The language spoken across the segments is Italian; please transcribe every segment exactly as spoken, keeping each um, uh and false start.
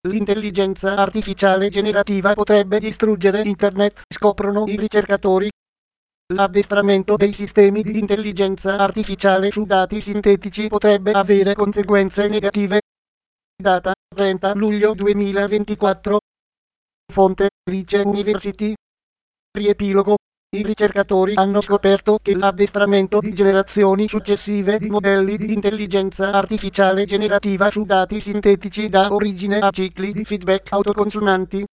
L'intelligenza artificiale generativa potrebbe distruggere Internet, scoprono i ricercatori. L'addestramento dei sistemi di intelligenza artificiale su dati sintetici potrebbe avere conseguenze negative. Data trenta luglio duemilaventiquattro. Fonte Lice University. Riepilogo. I ricercatori hanno scoperto che l'addestramento di generazioni successive di modelli di intelligenza artificiale generativa su dati sintetici dà origine a cicli di feedback autoconsumanti.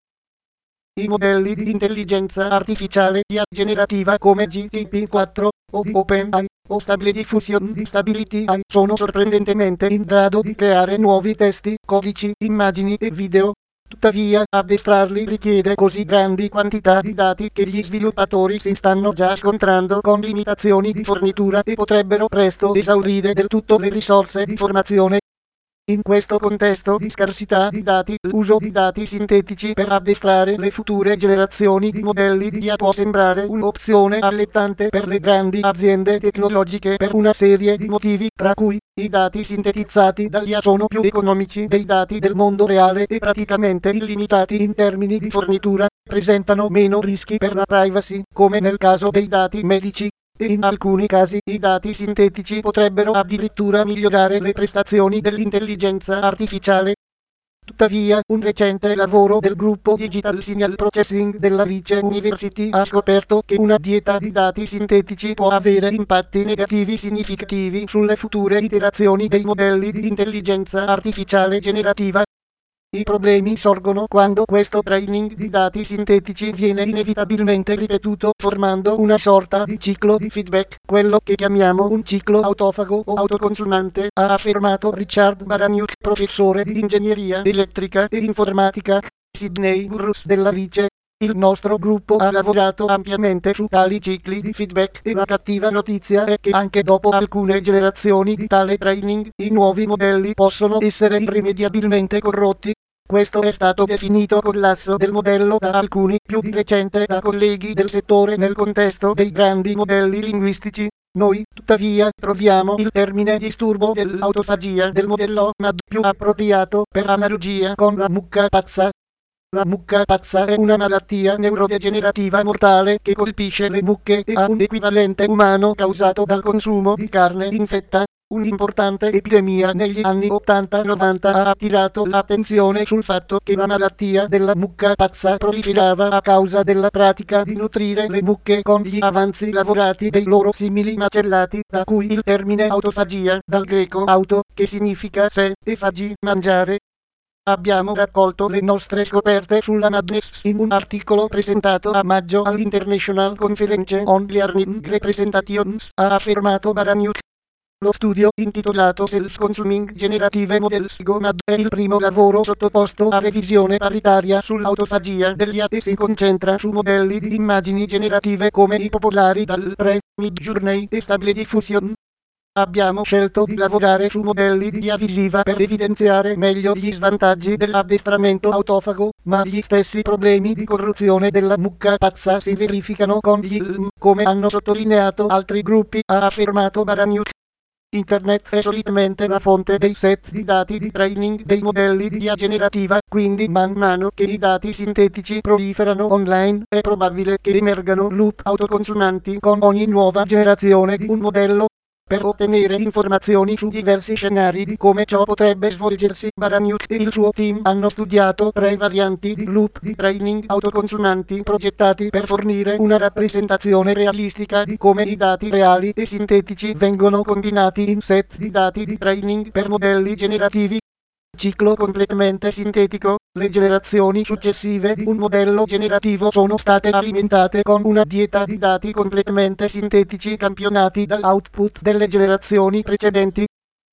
I modelli di intelligenza artificiale I A generativa come G T P quattro o di OpenAI o Stable Diffusion di Stability A I sono sorprendentemente in grado di creare nuovi testi, codici, immagini e video. Tuttavia, addestrarli richiede così grandi quantità di dati che gli sviluppatori si stanno già scontrando con limitazioni di fornitura e potrebbero presto esaurire del tutto le risorse di formazione. In questo contesto di scarsità di dati, l'uso di dati sintetici per addestrare le future generazioni di modelli di I A può sembrare un'opzione allettante per le grandi aziende tecnologiche per una serie di motivi, tra cui i dati sintetizzati dall'I A sono più economici dei dati del mondo reale e praticamente illimitati in termini di fornitura, presentano meno rischi per la privacy, come nel caso dei dati medici. E in alcuni casi i dati sintetici potrebbero addirittura migliorare le prestazioni dell'intelligenza artificiale. Tuttavia, un recente lavoro del gruppo Digital Signal Processing della Lice University ha scoperto che una dieta di dati sintetici può avere impatti negativi significativi sulle future iterazioni dei modelli di intelligenza artificiale generativa. I problemi sorgono quando questo training di dati sintetici viene inevitabilmente ripetuto formando una sorta di ciclo di feedback, quello che chiamiamo un ciclo autofago o autoconsumante, ha affermato Richard Baraniuk, professore di ingegneria elettrica e informatica, Sydney Burroughs della Lice. Il nostro gruppo ha lavorato ampiamente su tali cicli di feedback e la cattiva notizia è che anche dopo alcune generazioni di tale training, i nuovi modelli possono essere irrimediabilmente corrotti. Questo è stato definito collasso del modello da alcuni, più di recente da colleghi del settore nel contesto dei grandi modelli linguistici. Noi, tuttavia, troviamo il termine disturbo dell'autofagia del modello M A D più appropriato per analogia con la mucca pazza. La mucca pazza è una malattia neurodegenerativa mortale che colpisce le mucche e ha un equivalente umano causato dal consumo di carne infetta. Un'importante epidemia negli anni ottanta novanta ha attirato l'attenzione sul fatto che la malattia della mucca pazza proliferava a causa della pratica di nutrire le mucche con gli avanzi lavorati dei loro simili macellati, da cui il termine autofagia, dal greco auto, che significa sé, e fagi, mangiare. Abbiamo raccolto le nostre scoperte sulla madness in un articolo presentato a maggio all'International Conference on Learning Representations, ha affermato Baraniuk. Lo studio, intitolato Self-Consuming Generative Models Go M A D, è il primo lavoro sottoposto a revisione paritaria sull'autofagia degli A I e si concentra su modelli di immagini generative come i popolari dal tre, Midjourney e Stable Diffusion. Abbiamo scelto di lavorare su modelli di I A visiva per evidenziare meglio gli svantaggi dell'addestramento autofago, ma gli stessi problemi di corruzione della mucca pazza si verificano con gli L M, come hanno sottolineato altri gruppi, ha affermato Baraniuk. Internet è solitamente la fonte dei set di dati di training dei modelli di I A generativa, quindi man mano che i dati sintetici proliferano online, è probabile che emergano loop autoconsumanti con ogni nuova generazione di un modello. Per ottenere informazioni su diversi scenari di come ciò potrebbe svolgersi, Baraniuk e il suo team hanno studiato tre varianti di loop di training autoconsumanti progettati per fornire una rappresentazione realistica di come i dati reali e sintetici vengono combinati in set di dati di training per modelli generativi. Ciclo completamente sintetico. Le generazioni successive di un modello generativo sono state alimentate con una dieta di dati completamente sintetici campionati dall'output delle generazioni precedenti.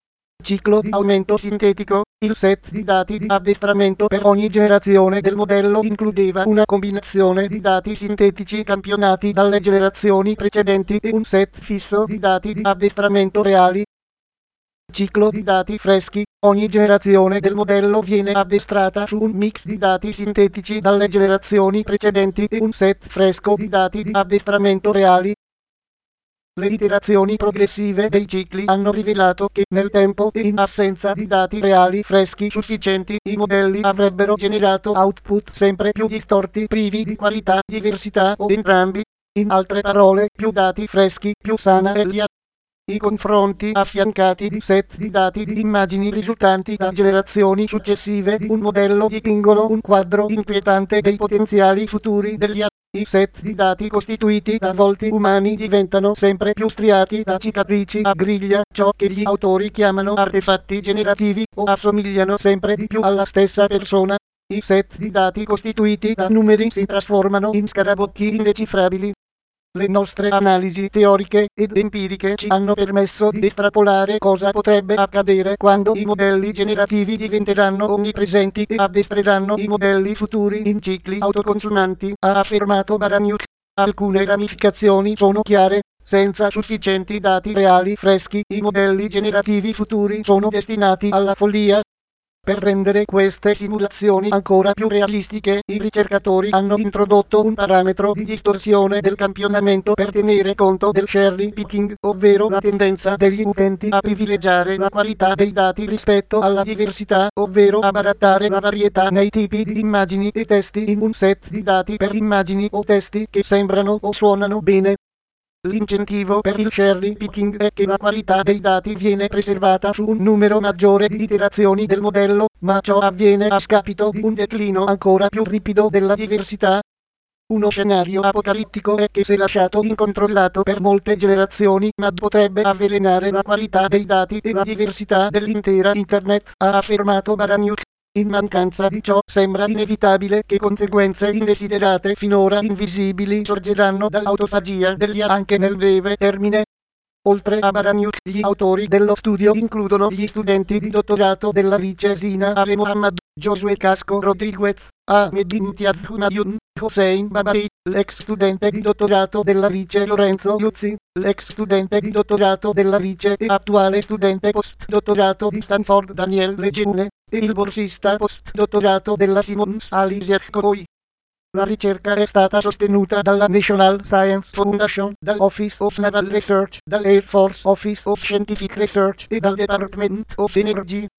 Ciclo di aumento sintetico. Il set di dati di addestramento per ogni generazione del modello includeva una combinazione di dati sintetici campionati dalle generazioni precedenti e un set fisso di dati di addestramento reali. Ciclo di dati freschi. Ogni generazione del modello viene addestrata su un mix di dati sintetici dalle generazioni precedenti e un set fresco di dati di addestramento reali. Le iterazioni progressive dei cicli hanno rivelato che nel tempo e in assenza di dati reali freschi sufficienti, i modelli avrebbero generato output sempre più distorti, privi di qualità, diversità o entrambi. In altre parole, più dati freschi, più sana è l'I A. I confronti affiancati di set di dati di immagini risultanti da generazioni successive di un modello dipingono un quadro inquietante dei potenziali futuri degli A. I set di dati costituiti da volti umani diventano sempre più striati da cicatrici a griglia, ciò che gli autori chiamano artefatti generativi, o assomigliano sempre di più alla stessa persona. I set di dati costituiti da numeri si trasformano in scarabocchi indecifrabili. Le nostre analisi teoriche ed empiriche ci hanno permesso di estrapolare cosa potrebbe accadere quando i modelli generativi diventeranno onnipresenti e addestreranno i modelli futuri in cicli autoconsumanti, ha affermato Baraniuk. Alcune ramificazioni sono chiare. Senza sufficienti dati reali freschi, i modelli generativi futuri sono destinati alla follia. Per rendere queste simulazioni ancora più realistiche, i ricercatori hanno introdotto un parametro di distorsione del campionamento per tenere conto del cherry picking, ovvero la tendenza degli utenti a privilegiare la qualità dei dati rispetto alla diversità, ovvero a barattare la varietà nei tipi di immagini e testi in un set di dati per immagini o testi che sembrano o suonano bene. L'incentivo per il cherry picking è che la qualità dei dati viene preservata su un numero maggiore di iterazioni del modello, ma ciò avviene a scapito di un declino ancora più ripido della diversità. Uno scenario apocalittico è che, se lasciato incontrollato per molte generazioni, M A D potrebbe avvelenare la qualità dei dati e la diversità dell'intera Internet, ha affermato Baraniuk. In mancanza di ciò, sembra inevitabile che conseguenze indesiderate finora invisibili sorgeranno dall'autofagia degli A anche nel breve termine. Oltre a Baraniuk, gli autori dello studio includono gli studenti di dottorato della vice Sina Ale Mohammad, Josué Casco Rodriguez, Ahmed Imtiaz Humayun, Hossein Babari, l'ex studente di dottorato della vice Lorenzo Luzzi, l'ex studente di dottorato della vice e attuale studente postdottorato di Stanford Daniel Lejeune, e il borsista postdottorato della Simons Alicia Coy. La ricerca è stata sostenuta dalla National Science Foundation, dall'Office of Naval Research, dall'Air Force Office of Scientific Research e dal Department of Energy.